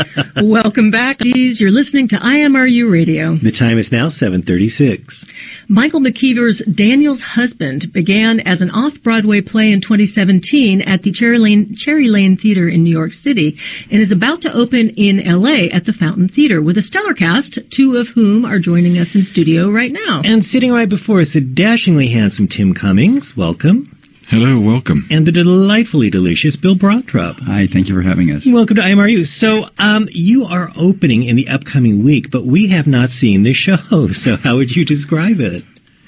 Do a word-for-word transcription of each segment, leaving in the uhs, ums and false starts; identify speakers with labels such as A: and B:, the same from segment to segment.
A: Welcome back. You're listening to I M R U Radio.
B: The time is now seven thirty-six.
A: Michael McKeever's Daniel's Husband began as an off-Broadway play in twenty seventeen at the Cherry Lane, Cherry Lane Theater in New York City and is about to open in L A at the Fountain Theater with a stellar cast, two of whom are joining us in studio right now.
B: And sitting right before us, the dashingly handsome Tim Cummings. Welcome.
C: Hello, welcome.
B: And the delightfully delicious Bill Broadrup.
D: Hi, thank you for having us.
B: Welcome to I M R U. So, um, you are opening in the upcoming week, but we have not seen the show, so how would you describe it?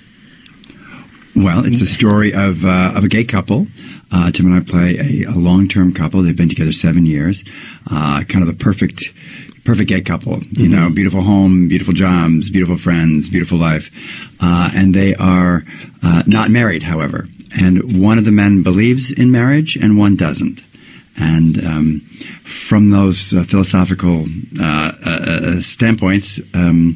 D: Well, it's a story of uh, of a gay couple. Uh, Tim and I play a, a long-term couple. They've been together seven years. Uh, kind of the perfect perfect gay couple. You mm-hmm. know, beautiful home, beautiful jobs, beautiful friends, beautiful life. Uh, and they are uh, not married, however. And one of the men believes in marriage and one doesn't. And um, from those uh, philosophical uh, uh, standpoints, um,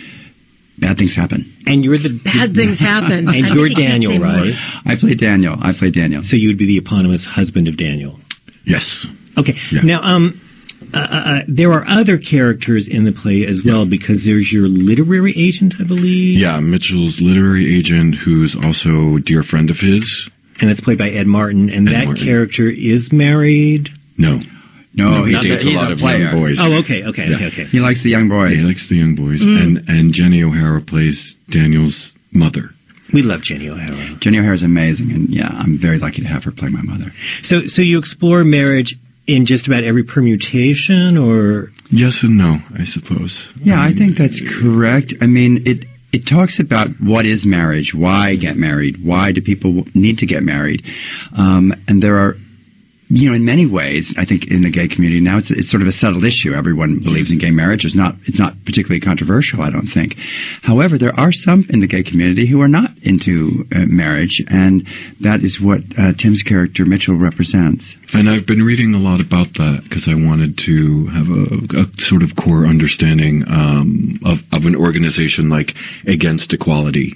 D: bad things happen.
A: And you're the bad things happen.
B: And you're Daniel, right?
D: I play Daniel. I play Daniel.
B: So you would be the eponymous husband of Daniel.
C: Yes.
B: Okay.
C: Yeah.
B: Now, um, uh, uh, there are other characters in the play as well, yeah. because there's your literary agent, I believe.
C: Yeah, Mitchell's literary agent, who's also a dear friend of his.
B: And it's played by Ed Martin, and
C: Ed
B: that
C: Martin.
B: character is married.
C: No.
D: No,
C: no he
D: he's
C: dates
D: a,
C: a
D: he's
C: lot
D: a
C: of
D: player.
C: young boys.
B: Oh, okay, okay,
C: yeah.
B: okay, okay.
D: He likes the young boys.
C: Yeah, he likes the young boys.
A: Mm.
C: And and Jenny O'Hara plays Daniel's mother.
B: We love Jenny O'Hara.
D: Jenny O'Hara is amazing, and yeah, I'm very lucky to have her play my mother.
B: So, so you explore marriage in just about every permutation, or?
C: Yes and no, I suppose.
D: Yeah,
C: I,
D: mean, I think that's correct. I mean, it it talks about what is marriage, why get married, why do people need to get married, um, and there are. You know, in many ways, I think in the gay community now, it's it's sort of a settled issue. Everyone believes in gay marriage. It's not it's not particularly controversial, I don't think. However, there are some in the gay community who are not into uh, marriage, and that is what uh, Tim's character Mitchell represents.
C: And I've been reading a lot about that because I wanted to have a, a sort of core understanding um, of of an organization like Against Equality.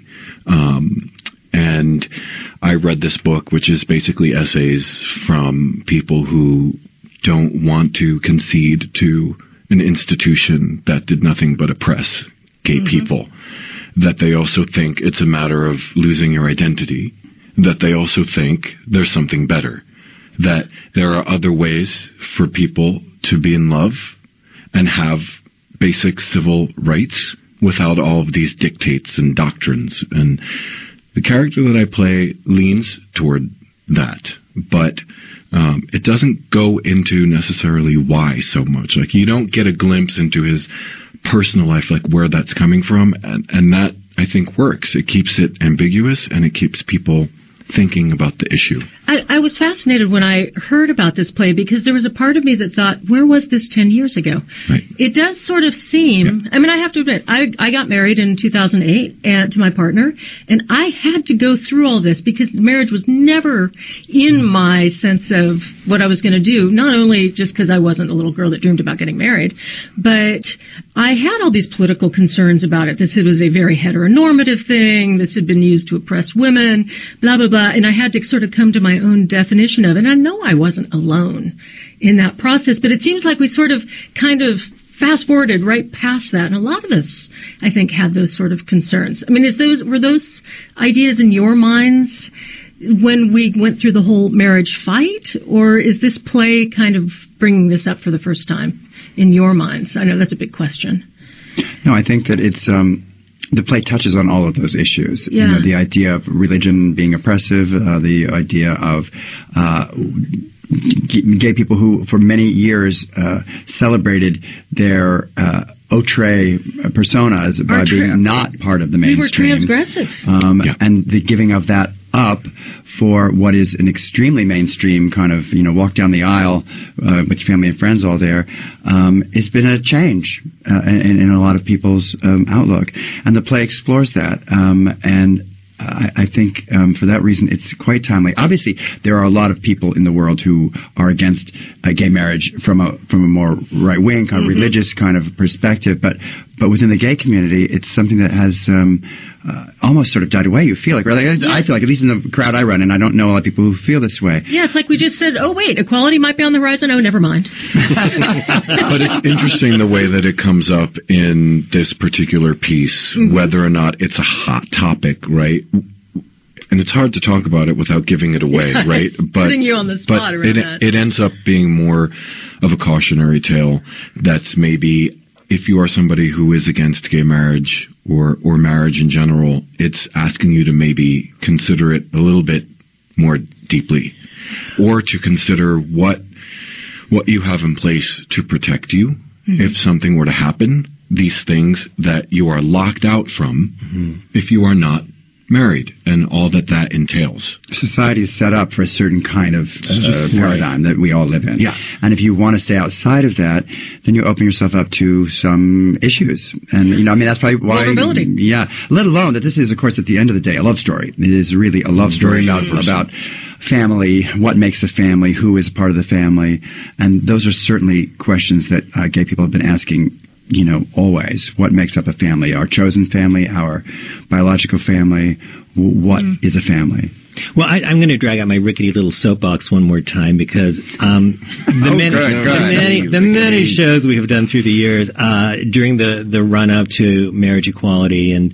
C: Um, And I read this book, which is basically essays from people who don't want to concede to an institution that did nothing but oppress gay mm-hmm. people, that they also think it's a matter of losing your identity, that they also think there's something better, that there are other ways for people to be in love and have basic civil rights without all of these dictates and doctrines. And the character that I play leans toward that, but um, it doesn't go into necessarily why so much. Like, you don't get a glimpse into his personal life, like where that's coming from, and, and that, I think, works. It keeps it ambiguous, and it keeps people thinking about the issue.
A: I, I was fascinated when I heard about this play because there was a part of me that thought, where was this ten years ago?
C: Right.
A: It does sort of seem, yeah. I mean, I have to admit, I, I got married in two thousand eight and, to my partner, and I had to go through all this because marriage was never in my sense of what I was going to do, not only just because I wasn't a little girl that dreamed about getting married, but I had all these political concerns about it. This was a very heteronormative thing. This had been used to oppress women, blah, blah, blah. And I had to sort of come to my own definition of it. And I know I wasn't alone in that process, but it seems like we sort of kind of fast forwarded right past that. And a lot of us, I think, had those sort of concerns. I mean, is those were those ideas in your minds when we went through the whole marriage fight? Or is this play kind of bringing this up for the first time in your minds? I know that's a big question.
D: No, I think that it's... Um The play touches on all of those issues.
A: Yeah.
D: You know, the idea of religion being oppressive, uh, the idea of uh, gay people who, for many years, uh, celebrated their uh, outre personas by
A: Our
D: being
A: tra-
D: not part of the mainstream.
A: We were transgressive.
D: Um,
C: yeah.
D: And the giving of that up for what is an extremely mainstream kind of, you know, walk down the aisle uh, with your family and friends all there, um, it's been a change uh, in, in a lot of people's um, outlook. And the play explores that. Um, and I, I think um, for that reason it's quite timely. Obviously, there are a lot of people in the world who are against uh, gay marriage from a from a more right-wing kind of mm-hmm. religious kind of perspective, but but within the gay community, it's something that has um, uh, almost sort of died away. You feel like, really, I feel like, at least in the crowd I run in, I don't know a lot of people who feel this way.
A: Yeah, it's like we just said, oh, wait, equality might be on the horizon. Oh, never mind.
C: But it's interesting the way that it comes up in this particular piece, mm-hmm. whether or not it's a hot topic, right? And it's hard to talk about it without giving it away, right? But,
A: putting you on the spot
C: but
A: around
C: it,
A: that.
C: it ends up being more of a cautionary tale that's maybe, if you are somebody who is against gay marriage or, or marriage in general, it's asking you to maybe consider it a little bit more deeply, or to consider what what you have in place to protect you mm-hmm. if something were to happen, these things that you are locked out from mm-hmm. if you are not married, and all that that entails.
D: Society is set up for a certain kind of uh, paradigm that we all live in.
C: Yeah.
D: And if you want to stay outside of that, then you open yourself up to some issues. And, you know, I mean, that's probably why...
A: Vulnerability.
D: Yeah. Let alone that this is, of course, at the end of the day, a love story. It is really a love story about, about family, what makes a family, who is a part of the family. And those are certainly questions that uh, gay people have been asking, you know, always. What makes up a family? Our chosen family, our biological family. What mm. is a family?
B: Well, I, I'm going to drag out my rickety little soapbox one more time because um, the,
D: oh,
B: many,
D: good,
B: the,
D: good.
B: many, the many shows we have done through the years uh, during the, the run-up to marriage equality and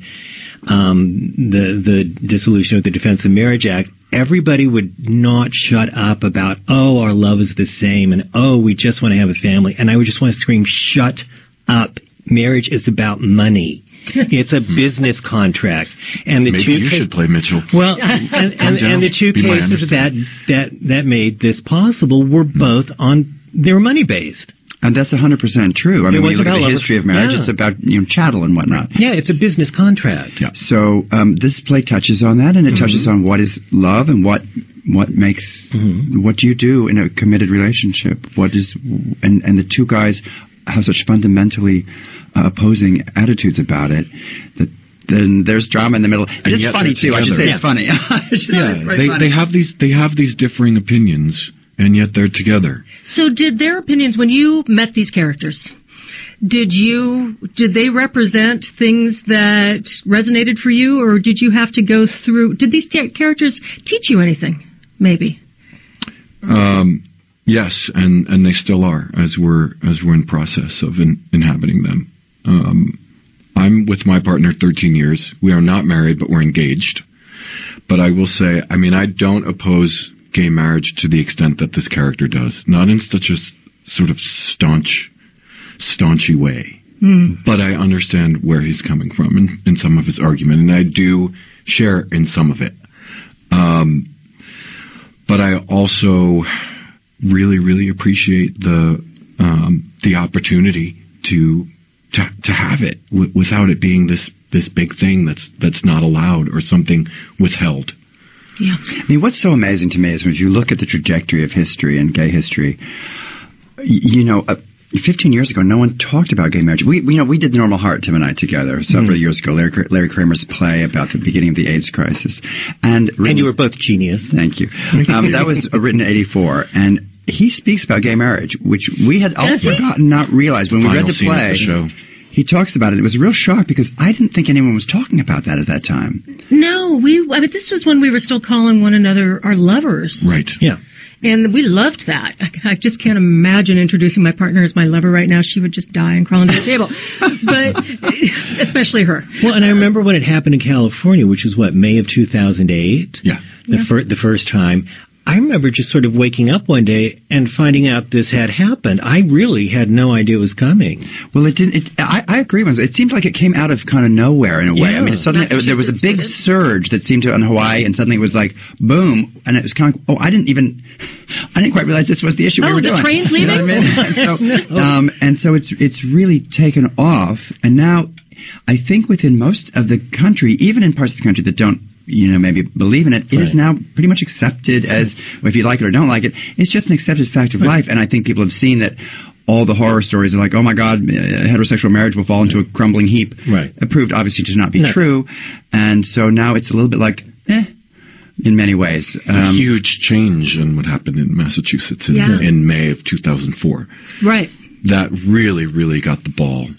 B: um, the, the dissolution of the Defense of Marriage Act, everybody would not shut up about, oh, our love is the same, and oh, we just want to have a family. And I would just want to scream, shut up. Marriage is about money. It's a business contract. And the
C: Maybe
B: two
C: you
B: ca-
C: should play Mitchell.
B: Well, and, and, and the two
C: Be my
B: cases that, that, that made this possible were both on, they were money based.
D: And that's one hundred percent true. I mean, when you look at the history of marriage,
B: yeah.
D: it's about, you know, chattel and whatnot.
B: Yeah, it's a business contract.
C: Yeah.
D: So um, this play touches on that, and it
B: Mm-hmm.
D: touches on what is love and what what makes,
B: Mm-hmm.
D: what do you do in a committed relationship? What is, and, and the two guys have such fundamentally uh, opposing attitudes about it that then there's drama in the middle. And,
C: And
D: it's
C: yet
D: funny,
C: they're
D: too. I should say
C: together.
D: it's funny. I should say
C: Yeah,
D: it's very
C: they,
D: funny.
C: they have these they have these differing opinions, and yet they're together.
A: So did their opinions, when you met these characters, did you, did they represent things that resonated for you, or did you have to go through, did these t- characters teach you anything, maybe?
C: Um, yes, and, and they still are, as we're as we're in process of in, inhabiting them. Um, I'm with my partner thirteen years. We are not married, but we're engaged. But I will say, I mean, I don't oppose gay marriage to the extent that this character does. Not in such a s- sort of staunch, staunchy way. Mm. But I understand where he's coming from in, in some of his argument, and I do share in some of it. Um, but I also really, really appreciate the um, the opportunity to to to have it w- without it being this this big thing that's that's not allowed or something withheld.
A: Yeah.
D: I mean, what's so amazing to me is when you look at the trajectory of history and gay history, y- you know, uh, fifteen years ago, no one talked about gay marriage. We, we, you know, we did The Normal Heart, Tim and I, together several mm-hmm. years ago. Larry, Larry Kramer's play about the beginning of the AIDS crisis, and written,
B: and you were both genius.
D: Thank you. Um, that was written in eighty-four, and he speaks about gay marriage, which we had all forgotten, not realized when we
C: Final
D: read the
C: scene of
D: play.
C: the show.
D: He talks about it. It was a real shock because I didn't think anyone was talking about that at that time.
A: No, we. I mean, this was when we were still calling one another our lovers.
C: Right.
B: Yeah.
A: And we loved that. I, I just can't imagine introducing my partner as my lover right now. She would just die and crawl under the table. But especially her.
B: Well, and I remember when it happened in California, which was what, May of two thousand eight?
C: Yeah.
B: The,
A: yeah.
B: fir- the first time. I remember just sort of waking up one day and finding out this had happened. I really had no idea it was coming.
D: Well, it didn't. It, I, I agree with you. It seemed like it came out of kind of nowhere in a way.
B: Yeah.
D: I mean, it suddenly it, there was a big surge that seemed to on Hawaii, and suddenly it was like boom, and it was kind of oh, I didn't even, I didn't quite realize this was the issue
A: oh,
D: we were
A: the
D: doing.
A: train's
D: You
A: leaving.
D: know what I mean? so,
B: No.
D: um, and so it's it's really taken off, and now I think within most of the country, even in parts of the country that don't, you know, maybe believe in it, it
B: right.
D: is now pretty much accepted as, if you like it or don't like it, it's just an accepted fact of
B: right.
D: life. And I think people have seen that all the horror stories are like, oh my God, heterosexual marriage will fall into a crumbling heap.
B: Right.
D: Proved obviously to not be
B: No.
D: true. And so now it's a little bit like, eh, in many ways.
C: A
D: Um,
C: huge change in what happened in Massachusetts in,
A: Yeah.
C: in May of two thousand four.
A: Right.
C: That really, really got the ball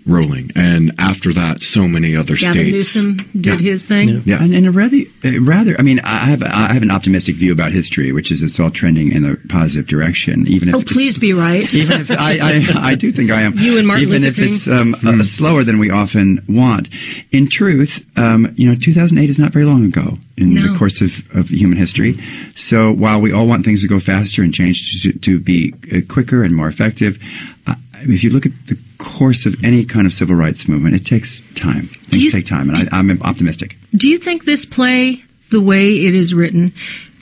C: rolling. And after that, so many other
A: Gavin
C: states.
A: Newsom did
C: Yeah.
A: his thing.
B: Yeah.
D: Yeah, and, and a rather, uh, rather, I mean, I have I have an optimistic view about history, which is it's all trending in a positive direction. Even if
A: Oh,
D: it's-
A: please be right.
D: Even if I, I, I do think I am.
A: You and Martin
D: Even
A: Luther
D: if
A: King.
D: it's um, uh, slower than we often want. In truth, um, you know, two thousand eight is not very long ago in
A: No.
D: the course of, of human history. So while we all want things to go faster and change to, to be uh, quicker and more effective, uh, if you look at the course of any kind of civil rights movement, it takes time. Things
A: you-
D: take time, and I, I'm optimistic.
A: Do you think this play, the way it is written,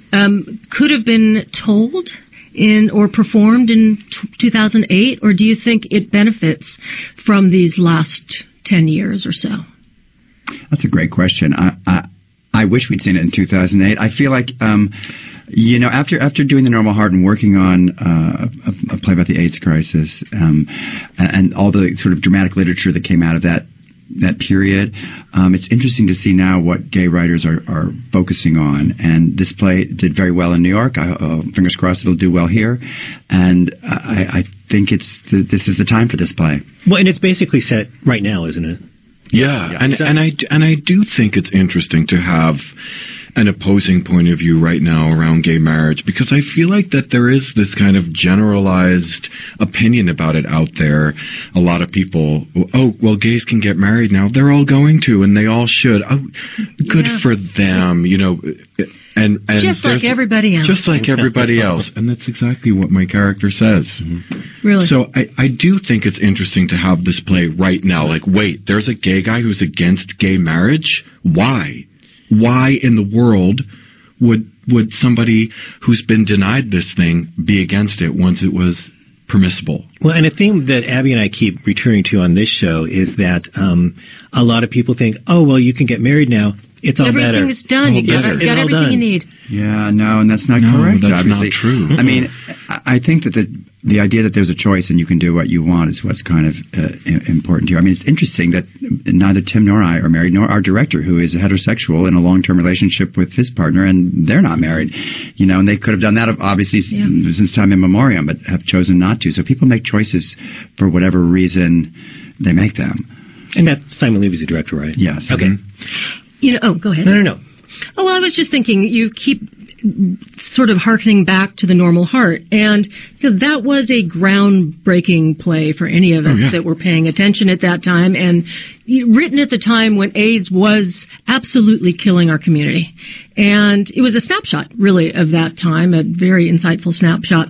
A: um, could have been told in or performed in t- two thousand eight, or do you think it benefits from these last ten years or so?
D: That's a great question. I, I, I wish we'd seen it in two thousand eight. I feel like, um, you know, after after doing The Normal Heart and working on uh, a, a play about the AIDS crisis, um, and, and all the sort of dramatic literature that came out of that that period, um, it's interesting to see now what gay writers are, are focusing on. And this play did very well in New York. I, uh, fingers crossed it'll do well here. And I, I think it's the, this is the time for this play.
B: Well, and it's basically set right now, isn't it?
C: Yeah, and
B: So-
C: and I and I do think it's interesting to have an opposing point of view right now around gay marriage, because I feel like that there is this kind of generalized opinion about it out there. A lot of people, oh, well, gays can get married now. They're all going to, and they all should. Oh, good
A: Yeah.
C: for them, you know. And, and
A: Just like
C: there's-
A: everybody else.
C: Just like everybody else. And that's exactly what my character says.
A: Really?
C: So I, I do think it's interesting to have this play right now. Like, wait, there's a gay guy who's against gay marriage? Why? Why in the world would would somebody who's been denied this thing be against it once it was permissible?
B: Well, and a theme that Abby and I keep returning to on this show is that um, a lot of people think, oh, well, you can get married now. It's all
A: Everything
B: better.
A: is done.
C: All
A: You got,
C: better.
A: got
B: It's all
A: everything
B: done.
A: you need.
D: Yeah, no, and that's not
C: No,
D: correct.
C: that's not
D: obviously.
C: true.
D: I mean, I I think that the the idea that there's a choice and you can do what you want is what's kind of uh, i- important here. I mean, it's interesting that neither Tim nor I are married, nor our director, who is heterosexual in a long-term relationship with his partner, and they're not married. You know, and they could have done that obviously s-
A: Yeah.
D: since time immemorial, but have chosen not to. So people make choices for whatever reason they make them.
B: And that's Simon Levy's the director, right?
D: Yes.
B: Okay.
A: You know, oh, go ahead.
B: No, no, no.
A: Oh, well, I was just thinking, you keep sort of hearkening back to The Normal Heart, and you know, that was a groundbreaking play for any of us
C: Oh, yeah.
A: that were paying attention at that time, and written at the time when AIDS was absolutely killing our community. And it was a snapshot, really, of that time, a very insightful snapshot.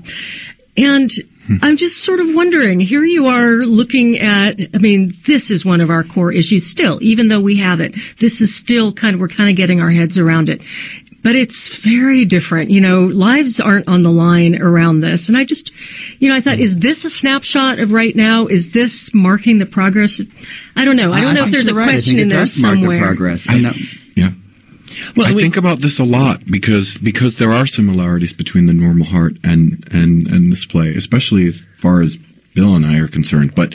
A: And I'm just sort of wondering, here you are looking at, I mean, this is one of our core issues still, even though we have it. This is still kind of, we're kind of getting our heads around it. But it's very different. You know, lives aren't on the line around this. And I just, you know, I thought, is this a snapshot of right now? Is this marking the progress? I don't know. I don't know if
D: think
A: there's a
D: you're right. I
A: question
D: think
A: in
D: it
A: there
D: does mark the
A: somewhere.
D: progress.
C: I-
D: And that-
C: Yeah.
B: Well,
C: I
B: we-
C: think about this a lot because because there are similarities between The Normal Heart and and and this play, especially as far as Bill and I are concerned. But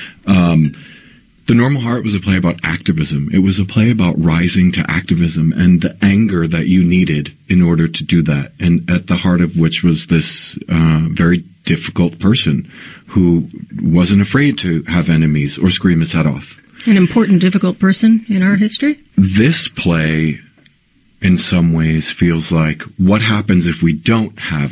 C: um, The Normal Heart was a play about activism. It was a play about rising to activism and the anger that you needed in order to do that. And at the heart of which was this uh, very difficult person who wasn't afraid to have enemies or scream his head off.
A: An important, difficult person in our history.
C: This play, in some ways, feels like what happens if we don't have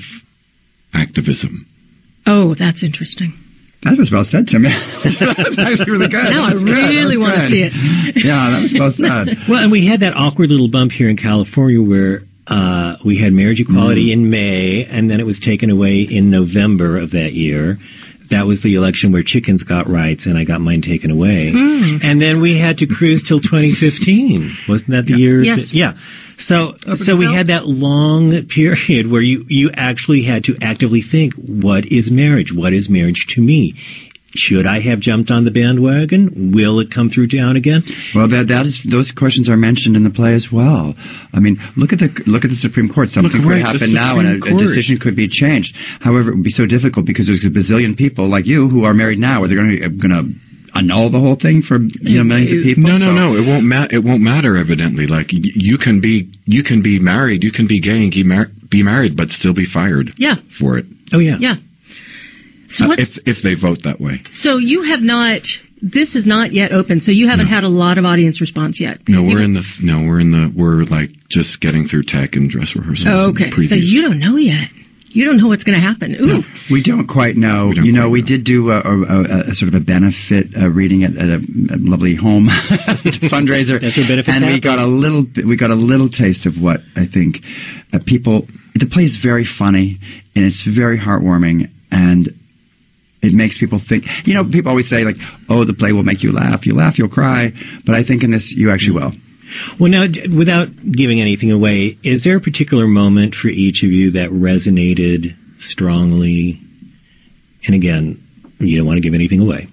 C: activism?
A: Oh, that's interesting.
D: That was well said, Tim. That was actually really good.
A: Now I
D: That was good. That
A: really
D: was
A: want to
D: good.
A: see it.
D: Yeah, that was well said.
B: Well, and we had that awkward little bump here in California where uh, we had marriage equality
D: Mm.
B: in May, and then it was taken away in November of that year. That was the election where chickens got rights, and I got mine taken away.
A: Mm.
B: And then we had to cruise till twenty fifteen. Wasn't that the year?
A: Yes.
B: that- yeah. So,
A: Over
B: so
A: the
B: we
A: hill?
B: had that long period where you, you actually had to actively think, what is marriage? What is marriage to me? Should I have jumped on the bandwagon? Will it come through town again?
D: Well, that that is those questions are mentioned in the play as well. I mean, look at the look at the Supreme Court. Something
C: Look,
D: could
C: right,
D: happen
C: the
D: now, and a,
C: Supreme
D: a
C: Court.
D: decision could be changed. However, it would be so difficult because there's a bazillion people like you who are married now. Are they going to going to annul the whole thing for you know millions of people?
C: No, no,
D: So-
C: no. It won't ma- It won't matter. Evidently, like y- you can be, you can be married, you can be gay and be, mar- be married, but still be fired
A: Yeah,
C: for it
B: Oh, yeah.
A: yeah. So
C: uh,
A: what?
C: if if they vote that way.
A: So you have not this is not yet open, so you haven't
C: No.
A: had a lot of audience response yet.
C: No, we're
A: You-
C: in the no, we're in the we're like just getting through tech and dress rehearsals.
A: Oh,
C: and
A: okay. So
C: previews.
A: you don't know yet. You don't know what's going to happen. Ooh.
D: We don't quite know.
C: We don't
D: you know,
C: quite
D: we
C: know.
D: did do a, a, a, a sort of a benefit uh, reading at, at a, a lovely home fundraiser,
B: That's where benefits
D: and we
B: happen.
D: got a little bit, we got a little taste of what I think uh, people. The play is very funny and it's very heartwarming, and it makes people think. You know, people always say like, "Oh, the play will make you laugh. You laugh, you'll cry," but I think in this, you actually will.
B: Well, now, d- without giving anything away, is there a particular moment for each of you that resonated strongly? And again, you don't want to give anything away.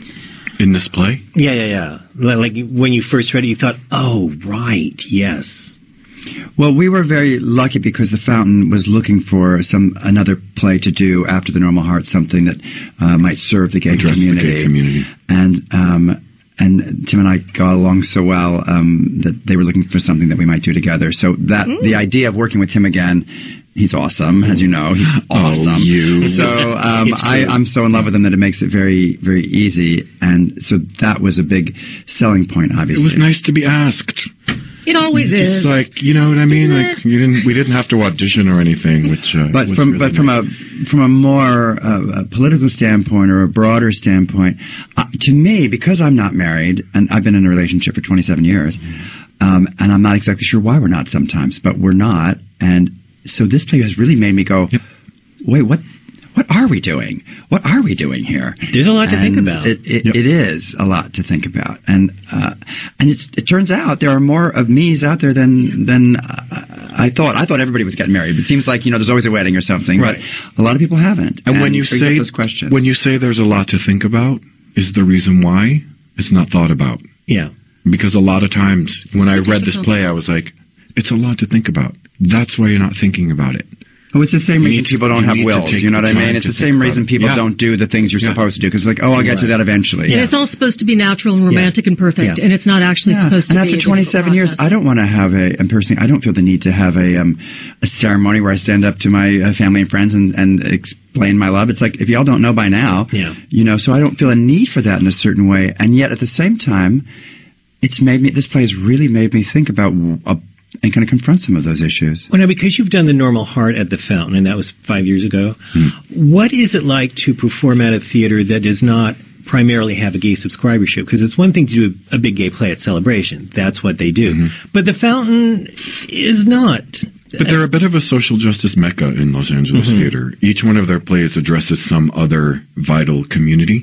C: in this play.
B: Yeah, yeah, yeah. Li- Like when you first read it, you thought, "Oh, right, yes."
D: Well, we were very lucky because the Fountain was looking for some another play to do after The Normal Heart, something that uh, might serve the gay
C: Address the
D: community.
C: gay community.
D: And um, and Tim and I got along so well um, that they were looking for something that we might do together. So that the idea of working with Tim again, he's awesome, as you know. He's awesome.
C: Oh, you.
D: So um,
B: It's
D: I,
B: true.
D: I'm so in love with him that it makes it very, very easy. And so that was a big selling point,
C: It
D: obviously.
C: was nice to be asked.
A: It always is.
C: Just like, you know what I mean?
A: Isn't
C: Like you didn't, we didn't have to audition or anything, which. Uh,
D: But
C: was
D: from
C: really
D: but from
C: nice.
D: a from a more uh, a political standpoint or a broader standpoint, uh, to me, because I'm not married and I've been in a relationship for twenty-seven years, um, and I'm not exactly sure why we're not sometimes, but we're not, and so this play has really made me go,
C: Yep.
D: wait, what? What are we doing? What are we doing here?
B: There's a lot to think
D: And
B: about.
D: It, it,
C: Yep.
D: it is a lot to think about, and uh, and it's, it turns out there are more of me's out there than than uh, I thought. I thought everybody was getting married, but it seems like you know there's always a wedding or something.
C: Right.
D: But a lot of people haven't.
C: And when
D: it
C: you
D: brings up
C: say
D: those questions,
C: when you say there's a lot to think about, is the reason why it's not thought about.
B: Yeah.
C: Because a lot of times when I
A: too
C: read this
A: difficult.
C: play, I was like, it's a lot to think about. That's why you're not thinking about it.
D: oh, it's the same
C: You
D: reason
C: need to-
D: people don't
C: you
D: have
C: need to
D: wills.
C: take
D: You know what
C: the
D: I mean?
C: time
D: It's
C: to
D: the same
C: think about
D: reason
C: it.
D: people
C: Yeah.
D: don't do the things you're
C: Yeah.
D: supposed to do because like, oh, I'll get to
B: Right.
D: that eventually.
A: And it's all supposed to be natural and romantic and perfect,
B: Yeah.
A: and it's not actually
D: Yeah.
A: supposed to
D: and
A: be.
D: after
A: a difficult
D: twenty-seven years,
A: process.
D: I don't want to have a. And personally, I don't feel the need to have a um, a ceremony where I stand up to my uh, family and friends and, and explain my love. It's like if y'all don't know by now,
B: Yeah.
D: you know. So I don't feel a need for that in a certain way. And yet, at the same time, it's made me. This play has really made me think about uh, and kind of confront some of those issues.
B: Well, now, because you've done The Normal Heart at the Fountain, and that was five years ago, what is it like to perform at a theater that does not primarily have a gay subscribership? Because it's one thing to do a big gay play at Celebration. That's what they do. But the Fountain is not.
C: But they're a bit of a social justice mecca in Los Angeles theater. Each one of their plays addresses some other vital community.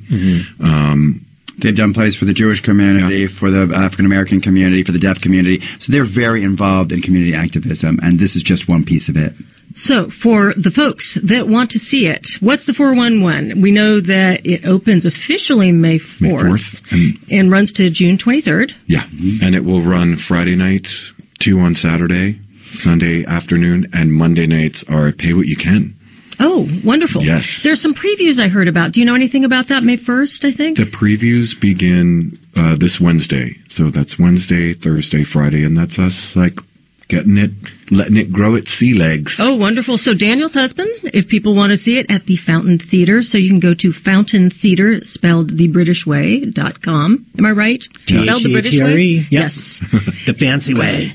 C: Um,
D: They've done plays for the Jewish community, for the African American community, for the deaf community. So they're very involved in community activism, and this is just one piece of it.
A: So, for the folks that want to see it, what's the four one one? We know that it opens officially May
C: May
A: fourth,
C: fourth, and
A: and runs to June twenty-third.
C: yeah, and it will run Friday nights, two on Saturday, Sunday afternoon, and Monday nights are pay what you can.
A: Oh, wonderful.
C: Yes.
A: There's some previews I heard about. Do you know anything about that? May first, I think?
C: The previews begin uh, this Wednesday, so that's Wednesday, Thursday, Friday, and that's us like getting it, letting it grow its sea legs.
A: Oh, wonderful. So Daniel's Husband, if people want to see it, at the Fountain Theater. So you can go to Fountain Theater, spelled the British way, dot com. Am I right? Spelled the British way?
B: T H E A T R E?
A: Yes.
B: The fancy way.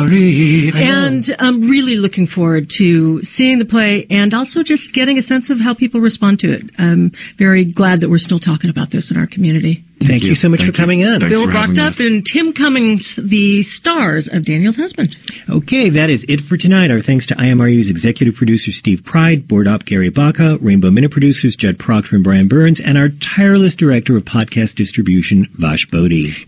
A: And I'm really looking forward to seeing the play and also just getting a sense of how people respond to it. I'm very glad that we're still talking about this in our community.
B: Thank you so much
C: Thank
B: for coming
C: you.
B: in.
C: Thanks
A: Bill
C: for having
A: Brocktup
C: us.
A: and Tim Cummings, the stars of Daniel's Husband.
B: Okay, that is it for tonight. Our thanks to I M R U's executive producer Steve Pride, board op Gary Baca, Rainbow Minute producers Judd Proctor and Brian Burns, and our tireless director of podcast distribution, Vash Bodhi.